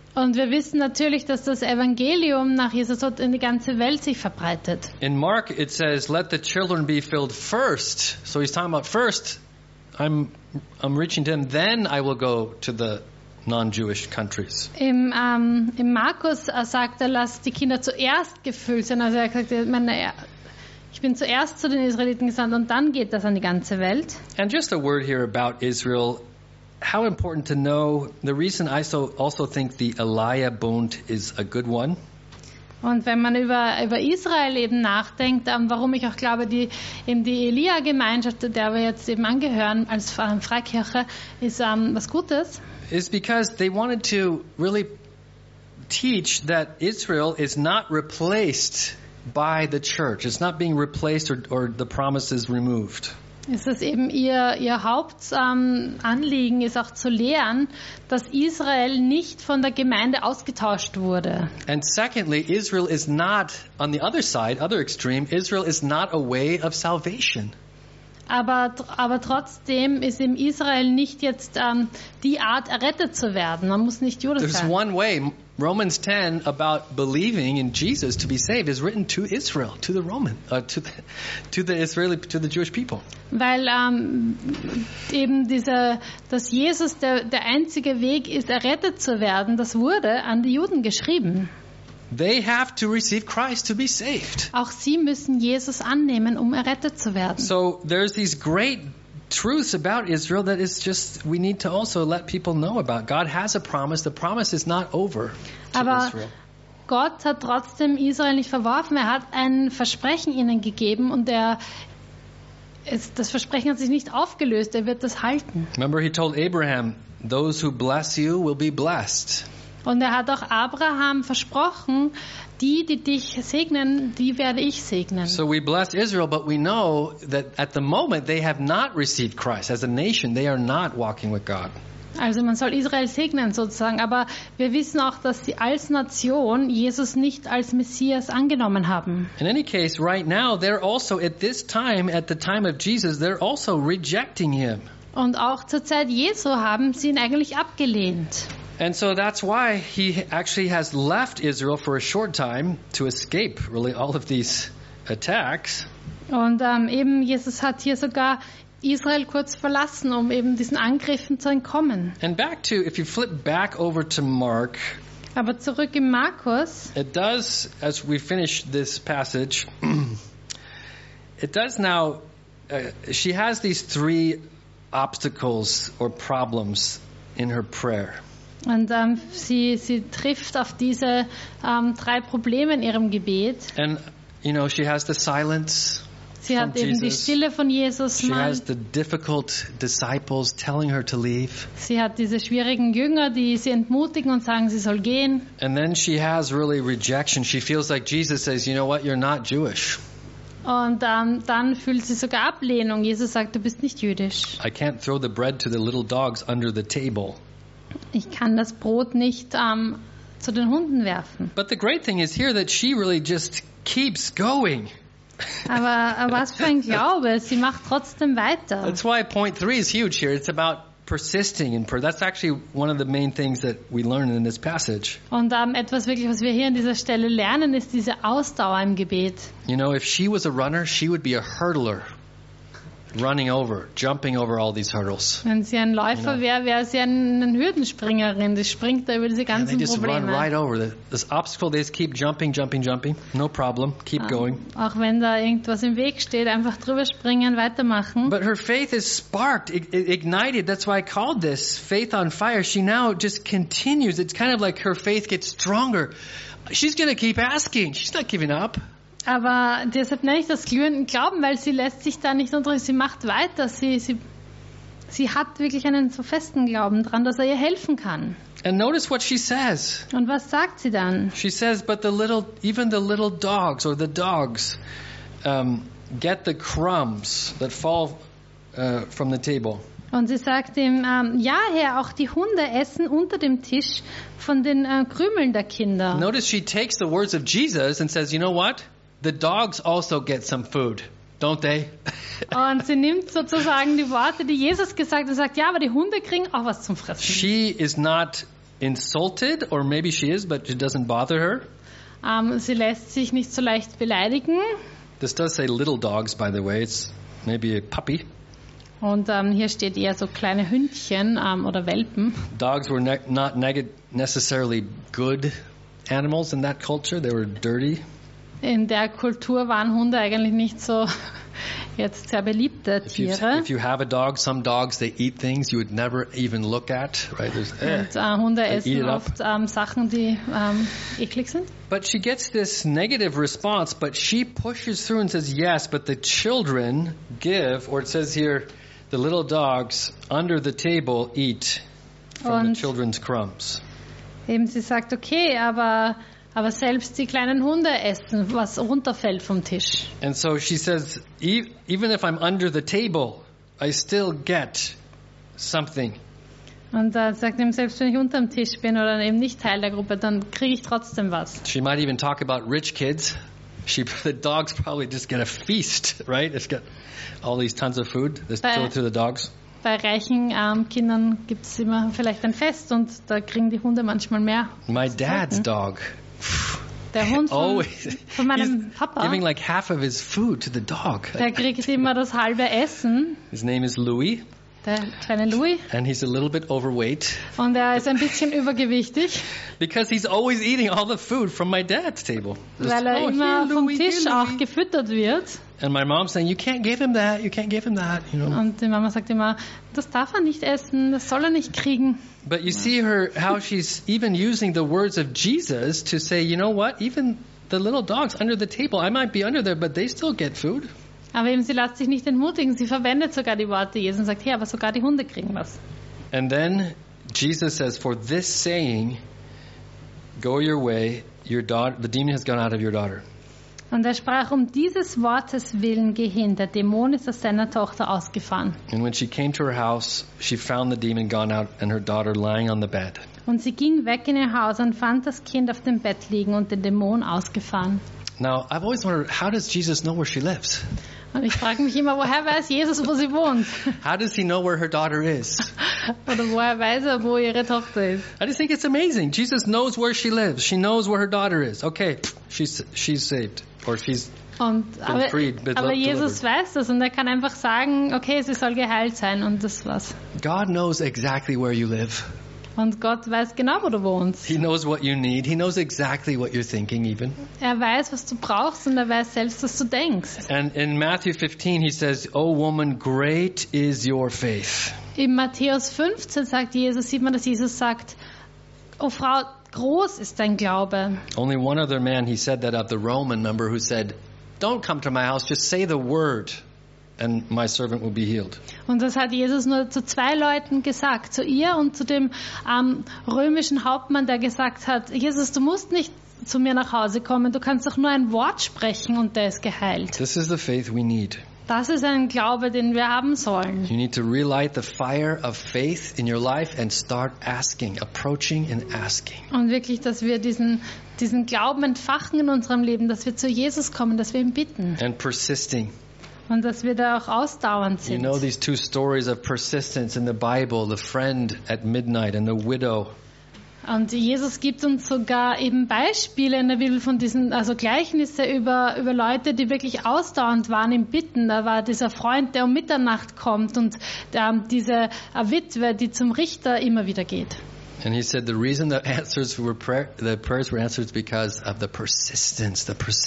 Und wir wissen natürlich, dass das Evangelium nach Jesus Tod in die ganze Welt sich verbreitet. In Mark, it says, let the children be filled first. So he's talking about first, I'm reaching to them, then I will go to the non-Jewish countries. Im Markus sagt er, lasst die Kinder zuerst gefüllt sein. Also er sagt, ich bin zuerst zu den Israeliten gesandt und dann geht das an die ganze Welt. And just a word here about Israel. How important to know, the reason I also think the Elia Bund is a good one. Und wenn man über Israel eben nachdenkt, warum ich auch glaube, die Elia-Gemeinschaft, der wir jetzt eben angehören als Freikirche, ist was Gutes. Is because they wanted to really teach that Israel is not replaced by the church. It's not being replaced or the promises removed. Es ist eben ihr Hauptanliegen, ist auch zu lehren, dass Israel nicht von der Gemeinde ausgetauscht wurde. And secondly, Israel is not, on the other side, other extreme, Israel is not a way of salvation. Aber trotzdem ist in Israel nicht jetzt die Art, errettet zu werden. Man muss nicht Jude There's sein. one way. Romans 10 about believing in Jesus to be saved is written to Israel, to the Jewish people. Weil eben dass Jesus der einzige Weg ist, errettet zu werden, das wurde an die Juden geschrieben. They have to receive Christ to be saved. Auch sie müssen Jesus annehmen, um errettet zu werden. So there's these great truths about Israel that is just, we need to also let people know about. God has a promise. The promise is not over to Aber Israel. Gott hat trotzdem Israel nicht verworfen. Er hat ein Versprechen ihnen gegeben und das Versprechen hat sich nicht aufgelöst. Er wird das halten. Remember, he told Abraham, those who bless you will be blessed. Und er hat auch Abraham versprochen, die dich segnen, die werde ich segnen. So we bless Israel, but we know that at the moment they have not received Christ. As a nation, they are not walking with God. Also man soll Israel segnen sozusagen, aber wir wissen auch, dass sie als Nation Jesus nicht als Messias angenommen haben. In any case, right now, they're also at this time, at the time of Jesus, they're also rejecting him. Und auch zur Zeit Jesu haben sie ihn eigentlich abgelehnt. And so that's why he actually has left Israel for a short time to escape really all of these attacks. Und eben Jesus hat hier sogar Israel kurz verlassen, um eben diesen Angriffen zu entkommen. And back to, if you flip back over to Mark, Aber zurück in Markus, it does, as we finish this passage, it does now, she has these three obstacles or problems in her prayer. und sie trifft auf diese 3 Probleme in ihrem Gebet. And, you know, she has the silence. Sie hat eben die Stille von Jesus She mal. has the difficult disciples telling her to leave. Sie hat diese schwierigen Jünger, die sie entmutigen und sagen, sie soll gehen. And then she has really rejection. She feels like Jesus says, you know what, you're not Jewish. Und dann fühlt sie sogar Ablehnung. Jesus sagt, du bist nicht jüdisch. I can't throw the bread to the little dogs under the table. Ich kann das Brot nicht zu den Hunden werfen. But the great thing is here that she really just keeps going. Aber was für ein Glaube. Sie macht trotzdem weiter. That's why point 3 is huge here. It's about persisting in prayer. That's actually one of the main things that we learn in this passage. Und etwas wirklich, was wir hier an dieser Stelle lernen, ist diese Ausdauer im Gebet. You know, if she was a runner, she would be a hurdler. Jumping over all these hurdles. Wenn sie ein Läufer wäre, wäre sie eine Hürdenspringerin. Die springt da über diese And they ganzen just run Probleme. right over this obstacle. They just keep jumping. No problem. Keep going. Auch wenn da irgendwas im Weg steht, einfach drüber springen, weitermachen. But her faith is sparked, ignited. That's why I called this faith on fire. She now just continues. It's kind of like her faith gets stronger. She's going to keep asking. She's not giving up. Aber deshalb nenne ich das glühenden Glauben, weil sie lässt sich da nicht unterdrücken. Sie macht weiter. Sie hat wirklich einen so festen Glauben dran, dass er ihr helfen kann. And notice what she says. Und was sagt sie dann? She says, but even the little dogs or the dogs get the crumbs that fall from the table. Und sie sagt ihm, ja Herr, auch die Hunde essen unter dem Tisch von den Krümeln der Kinder. Notice she takes the words of Jesus and says, you know what? The dogs also get some food, don't they? Und sie nimmt sozusagen die Worte, die Jesus gesagt hat, und sagt, ja, aber die Hunde kriegen auch was zum Fressen. She is not insulted, or maybe she is, but it doesn't bother her. Sie lässt sich nicht so leicht beleidigen. This does say little dogs, by the way. It's maybe a puppy. Und hier steht eher so kleine Hündchen oder Welpen. Dogs were not necessarily good animals in that culture. They were dirty. In der Kultur waren Hunde eigentlich nicht so jetzt sehr beliebte Tiere. If you have a dog, some dogs, they eat things you would never even look at. Right? Und Hunde essen oft Sachen, die eklig sind. But she gets this negative response, but she pushes through and says, yes, but the children give, or it says here, the little dogs under the table eat from the children's crumbs. Eben sie sagt, okay, aber selbst die kleinen Hunde essen, was runterfällt vom Tisch. And so she says, even if I'm under the table, I still get something. Und sagt eben, selbst wenn ich unterm Tisch bin oder eben nicht Teil der Gruppe, dann kriege ich trotzdem was. She might even talk about rich kids. The dogs probably just get a feast, right? It's got all these tons of food. They throw it to the dogs. Bei reichen Kindern gibt es immer vielleicht ein Fest und da kriegen die Hunde manchmal mehr. My dad's dog. Der Hund von meinem Papa, giving like half of his food to the dog. Der kriegt immer das halbe Essen. His name is Louis. Der kleine Louis. And he's a little bit overweight. Und er ist ein bisschen übergewichtig. Because he's always eating all the food from my dad's table. Weil er immer vom Tisch auch gefüttert wird. And my mom's saying, you can't give him that, you can't give him that. You know? Und die Mama sagt immer, das darf er nicht essen, das soll er nicht kriegen. But you see her, how she's even using the words of Jesus to say, you know what, even the little dogs under the table, I might be under there, but they still get food. Aber eben, sie lässt sich nicht entmutigen. Sie verwendet sogar die Worte Jesu und sagt, hey, aber sogar die Hunde kriegen was. And then Jesus says, for this saying, go your way, your daughter, the demon has gone out of your daughter. Und er sprach, dieses Wortes willen geh hin, der Dämon ist aus seiner Tochter ausgefahren. And when she came to her house, she found the demon gone out and her daughter lying on the bed. Und sie ging weg in ihr Haus und fand das Kind auf dem Bett liegen und den Dämon ausgefahren. Now, I've always wondered, how does Jesus know where she lives? Und ich frage mich immer, woher weiß Jesus, wo sie wohnt? How does he know where her daughter is? Oder woher weiß er, wo ihre Tochter ist? I just think it's amazing. Jesus knows where she lives. She knows where her daughter is. Okay, she's saved. Or she's been freed. Aber Jesus weiß das und er kann einfach sagen, okay, sie soll geheilt sein und das war's. God knows exactly where you live. Und Gott weiß genau, wo du wohnst. He knows what you need. He knows exactly what you're thinking even. Er weiß, was du brauchst und er weiß selbst, was du denkst. And in Matthew 15 he says, "Oh woman, great is your faith." In Matthäus 15 sagt Jesus, sieht man, dass Jesus sagt, oh Frau, groß ist dein Glaube. Only one other man he said that of, the Roman member who said, "Don't come to my house, just say the word and my servant will be healed." Und das hat Jesus nur zu zwei Leuten gesagt, zu ihr und zu dem römischen Hauptmann, der gesagt hat, Jesus, du musst nicht zu mir nach Hause kommen, du kannst doch nur ein Wort sprechen und der ist geheilt. This is the faith we need. Das ist ein Glaube, den wir haben sollen. You need to relight the fire of faith in your life and start asking, approaching and asking. Und wirklich, dass wir diesen Glauben entfachen in unserem Leben, dass wir zu Jesus kommen, dass wir ihn bitten. And persisting. Und dass wir da auch ausdauernd sind. You know these two stories of persistence in the Bible, the friend at midnight and the widow. Und Jesus gibt uns sogar eben Beispiele in der Bibel von diesen, also Gleichnisse über Leute, die wirklich ausdauernd waren im Bitten. Da war dieser Freund, der um Mitternacht kommt und diese Witwe, die zum Richter immer wieder geht. And he said the reason the prayers were answered is because of the persistence.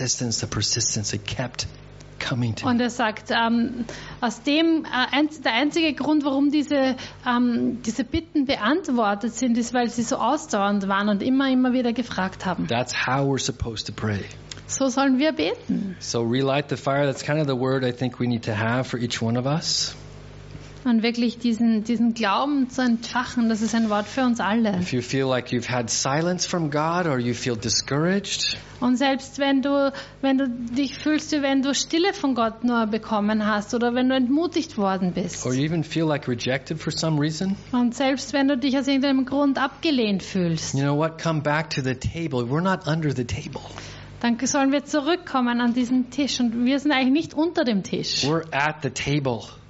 It kept coming to Und er sagt, aus dem der einzige Grund, warum diese Bitten beantwortet sind, ist, weil sie so ausdauernd waren und immer wieder gefragt haben. That's how we're supposed to pray. So sollen wir beten. So relight the fire. That's kind of the word I think we need to have for each one of us. Und wirklich diesen Glauben zu entfachen, das ist ein Wort für uns alle. If you feel like you've had silence from God or you feel discouraged. Und selbst wenn du dich fühlst, wie wenn du Stille von Gott nur bekommen hast oder wenn du entmutigt worden bist. Or you even feel like rejected for some reason. Und selbst wenn du dich aus irgendeinem Grund abgelehnt fühlst. You know what? Come back to the table. We're not under the table. Dann sollen wir zurückkommen an diesen Tisch und wir sind eigentlich nicht unter dem Tisch. We're at the table.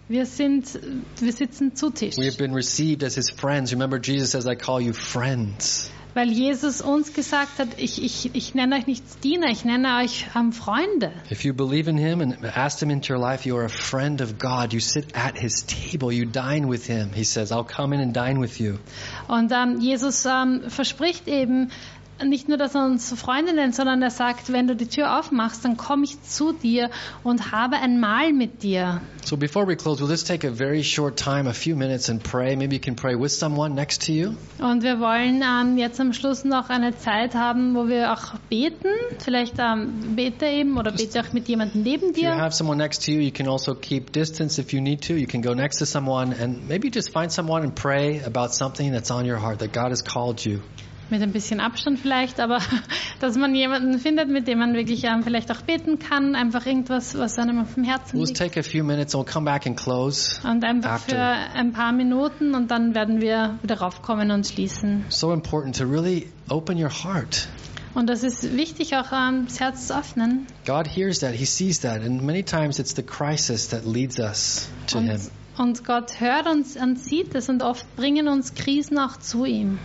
Wir sitzen zu Tisch. We have been received as his friends. Remember, Jesus says, I call you friends. Weil Jesus uns gesagt hat, ich nenne euch nicht Diener, ich nenne euch Freunde. If you believe in him and asked him into your life, you are a friend of God. You sit at his table. You dine with him. He says, I'll come in and dine with you. Und Jesus verspricht eben nicht nur, dass er uns Freunde nennt, sondern er sagt, wenn du die Tür aufmachst, dann komme ich zu dir und habe ein Mahl mit dir. So before we close, we'll just take a very short time, a few minutes, and pray. Maybe you can pray with someone next to you. Und wir wollen jetzt am Schluss noch eine Zeit haben, wo wir auch beten. Vielleicht bete eben oder bete auch mit jemandem neben If you dir. have someone next to you, you can also keep distance if you need to. You can go next to someone and maybe just find someone and pray about something that's on your heart, that God has called you. Mit ein bisschen Abstand vielleicht, aber dass man jemanden findet, mit dem man wirklich vielleicht auch beten kann. Einfach irgendwas, was einem auf dem Herzen We'll just liegt. take a few minutes and we'll come back and close. Und einfach für ein paar Minuten und dann werden wir wieder raufkommen und schließen. So important to really open your heart. Und das ist wichtig, auch das Herz zu öffnen. God hears that, he sees that, and many times it's the crisis that leads us to him. Und Gott hört uns und sieht es und oft bringen uns Krisen auch zu ihm.